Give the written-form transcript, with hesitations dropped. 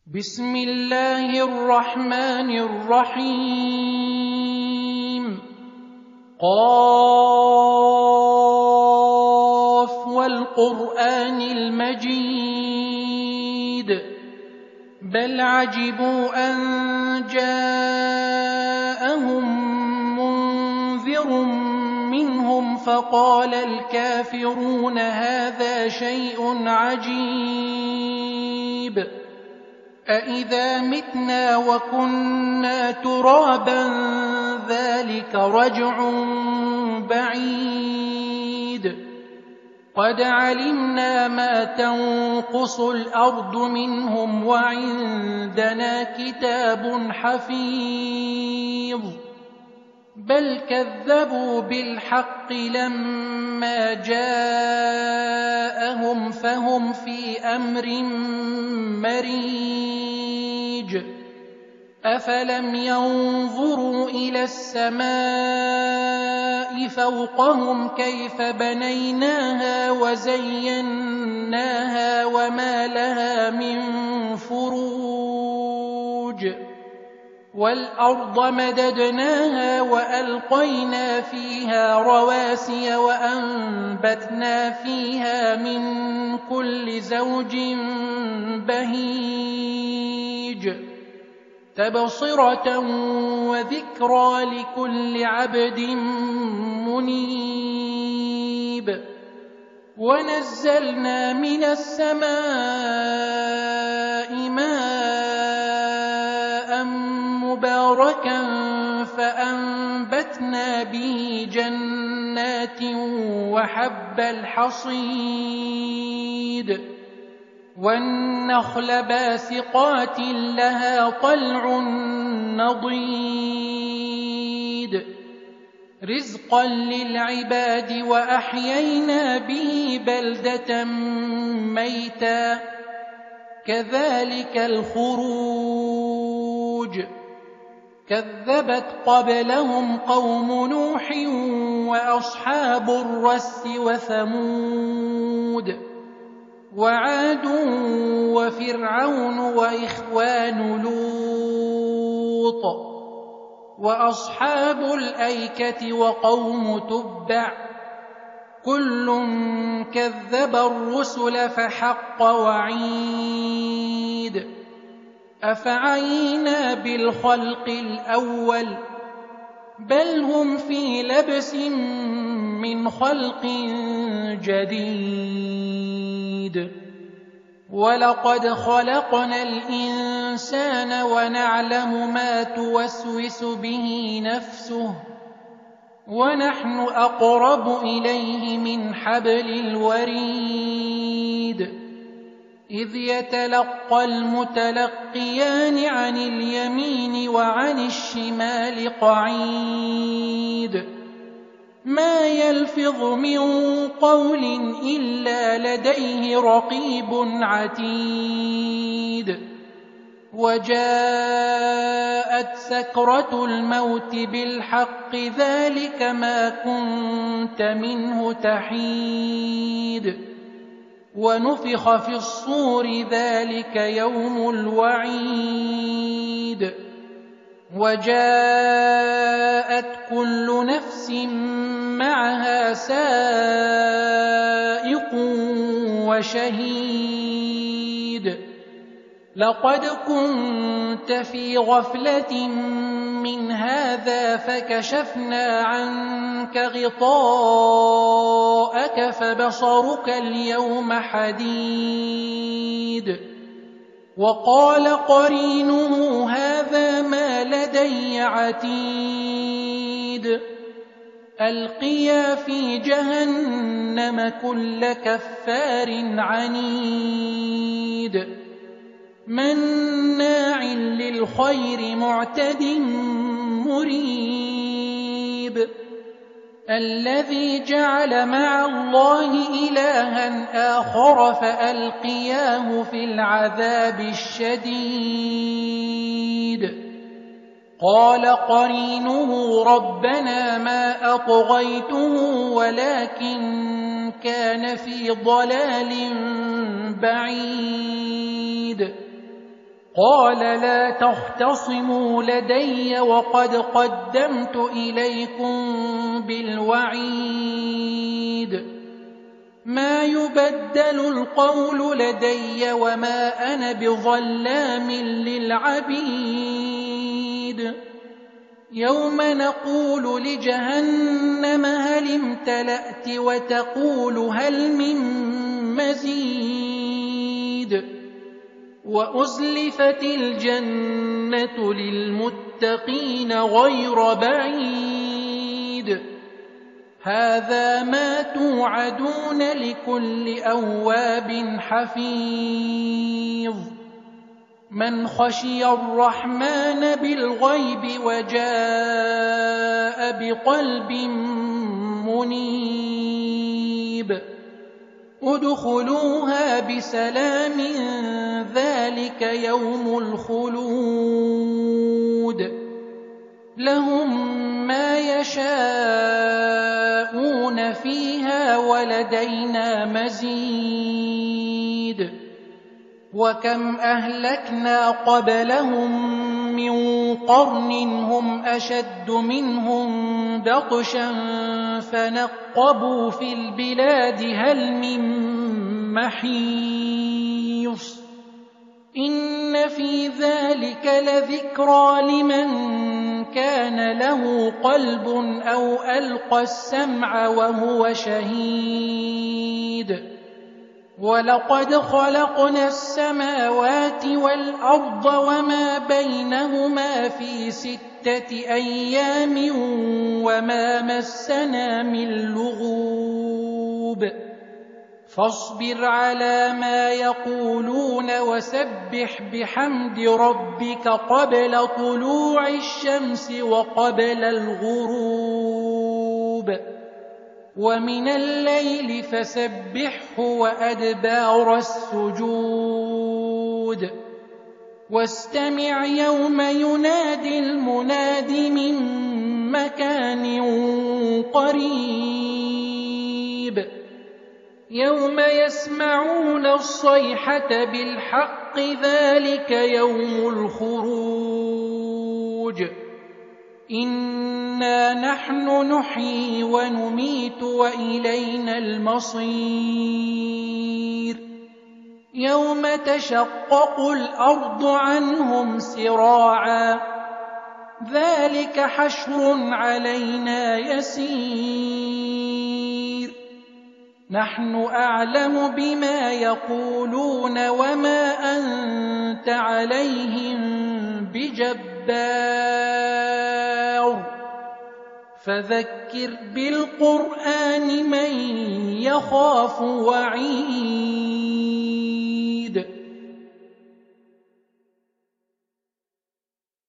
بسم الله الرحمن الرحيم قاف والقرآن المجيد بل عجبوا أن جاءهم منذر منهم فقال الكافرون هذا شيء عجيب أإذا متنا وكنا ترابا ذلك رجع بعيد قد علمنا ما تنقص الأرض منهم وعندنا كتاب حفيظ بل كذبوا بالحق لما جاءهم فهم في أمر مريج أفلم ينظروا إلى السماء فوقهم كيف بنيناها وزيناها وما لها من فروج والأرض مددناها وألقينا فيها رواسي وأنبتنا فيها من كل زوج بهيج تبصرة وذكرى لكل عبد منيب ونزلنا من السماء ماء مباركا فأنبتنا به جنات وحب الحصيد والنخل باسقات لها طلع نضيد رزقا للعباد وأحيينا به بلدة ميتا كذلك الخروج كذبت قبلهم قوم نوح وأصحاب الرس وثمود وعاد وفرعون وإخوان لوط وأصحاب الأيكة وقوم تبع كل كذب الرسل فحق وعيد أفعينا بالخلق الأول بل هم في لبس من خلق جديد ولقد خلقنا الإنسان ونعلم ما توسوس به نفسه ونحن أقرب إليه من حبل الوريد إذ يتلقى المتلقيان عن اليمين وعن الشمال قعيد ما يلفظ من قول إلا لديه رقيب عتيد وجاءت سكرة الموت بالحق ذلك ما كنت منه تحيد ونفخ في الصور ذلك يوم الوعيد وجاءت كل نفس معها سائق وشهيد لقد كنت في غفلة من هذا فكشفنا عنك غطاءك فبصرك اليوم حديد وقال قرينه هذا ما لدي عتيد ألقيا في جهنم كل كفار عنيد مناع للخير معتد مريب الذي جعل مع الله إلها آخر فألقياه في العذاب الشديد قال قرينه ربنا ما أطغيته ولكن كان في ضلال بعيد قال لا تختصموا لدي وقد قدمت إليكم بالوعيد ما يبدل القول لدي وما أنا بظلام للعبيد يوم نقول لجهنم هل امتلأت وتقول هل من مزيد وأزلفت الجنة للمتقين غير بعيد هذا ما توعدون لكل أواب حفيظ من خشي الرحمن بالغيب وجاء بقلب منيب ادخلوها بسلام ذلك يوم الخلود لهم ما يشاءون فيها ولدينا مزيد وكم أهلكنا قبلهم من قرن هم أشد منهم بطشا فنقبوا في البلاد هل من محيص إن في ذلك لذكرى لمن كان له قلب أو ألقى السمع وهو شهيد ولقد خلقنا السماوات والأرض وما بينهما في 6 أيام وما مسنا من لغوب فاصبر على ما يقولون وسبح بحمد ربك قبل طلوع الشمس وقبل الغروب ومن الليل فسبحه وأدبار السجود واستمع يوم ينادي المناد من مكان قريب يوم يسمعون الصيحة بالحق ذلك يوم الخروج إنا نحن نحيي ونميت وإلينا المصير يوم تشقق الأرض عنهم سراعا ذلك حشر علينا يسير نحن أعلم بما يقولون وما أنت عليهم بجبار فذكر بالقرآن من يخاف وعيد